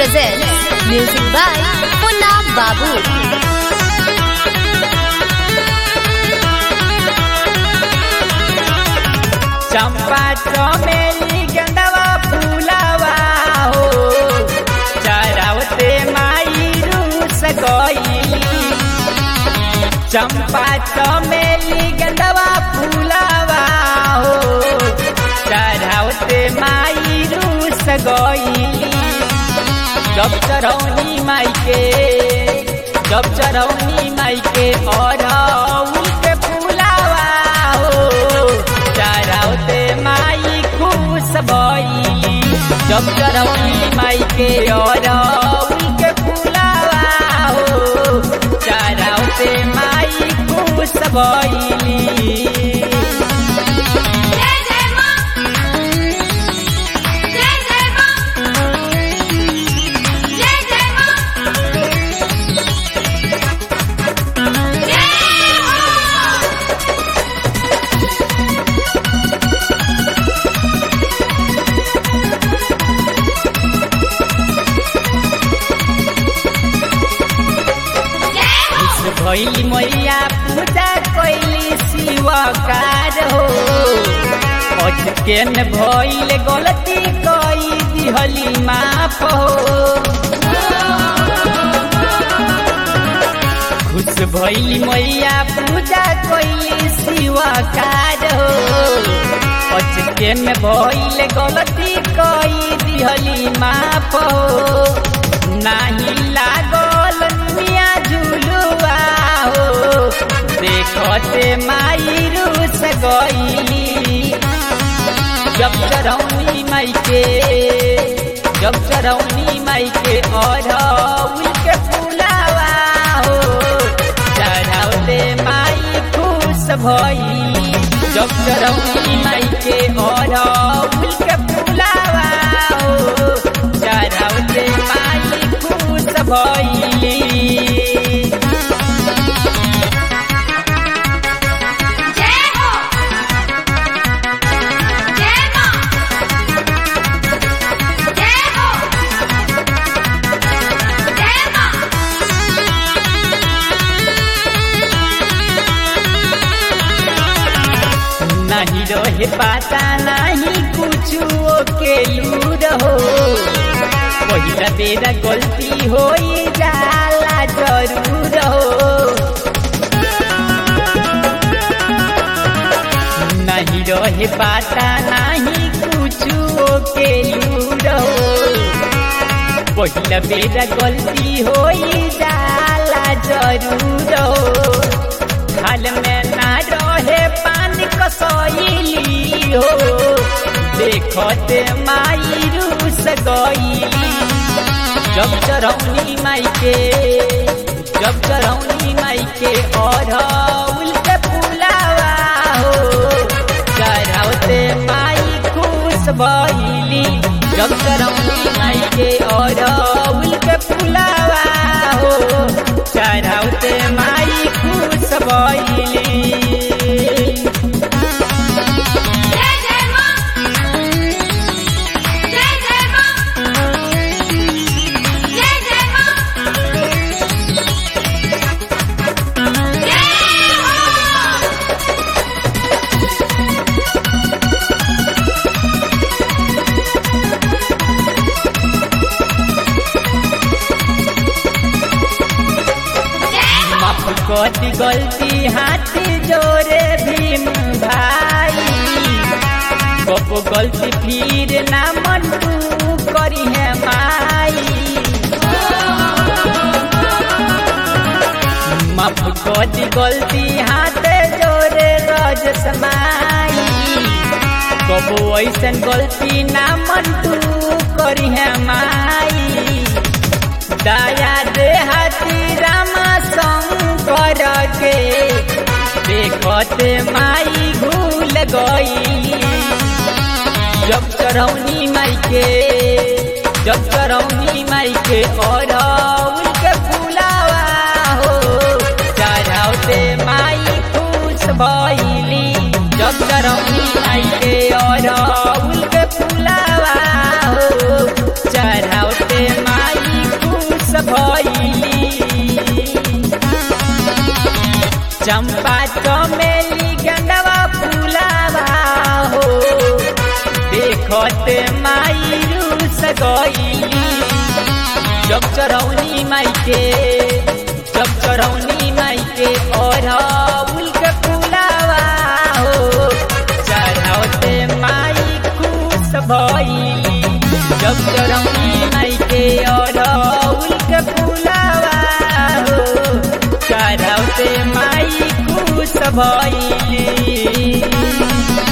presents music by Punna Babu. चंपा चमेली गेंदवा फूलवा हो चरावते माई रूस गईली। चंपा चमेली गेंदवा फूलवा हो चरावते माई रूस गईली। जब चरौनी माई के और उनके फूलवा हो चरावते माई खुश भइली। जब चरौनी माई के और उनके फूलवा हो चरावते माई खुश भइली। भैली मैया पूजा कैली शिवकार हो अचकेन भैल गलती कई दिहली माफ हो। खुश भैली मैया पूजा कैली शिवकार हो अचकेन भैल गलती कई दिहली माफ हो। नाही लागल मिया झुलुआ हो देखते माई रूस गईली। जब चरौनी माई के और उनके फूलवा हो चढ़ावते माई खुश भइली। जब चरौनी माई के और उनके फूलवा हो चढ़ावते माई खुश भइली। नहीं रहे पाता नहीं कुछ के लूर हो पहिला बेरा गलती हो जाला जरूर हो। नहीं रहे पाता नहीं कुछ के लूर हो पहिला बेरा गलती हो जाला जरूर हो। हाल में ना रहे पानी कसैली हो देखते माई रूस गईली। जब चरौनी माई के और उनके फूलवा हो चढ़ावते माई खुश भइली। जब चरौनी माई के और उनके फूलवा हो चढ़ावते माई खुश भइली। कति गलती हाथ जोरे भीम भाई गप गलती फिर ना मंटू करी है माई। माफ कति गलती हाथ जोरे रज समाई गप ऐसन गलती ना मंटू करी है माई। दया दे हाथी रामा शंकर के देखते माई भूल गई। जब चरौनी माई के और उनके फूलवा हो चढ़ावते माई खुश भइली। जब चरौनी माई के और उनके फूलवा हो चढ़ावते माई चंपा चमेली गंडवा फूलावा हो देखते माई रूस गईली जब चरौनी माई के अरहुल के फूलावा हो चढ़ाते माई खुश भइली जब चरौनी माई के अरहुल के फूलावा हो चढ़ाते माई खुश भइली।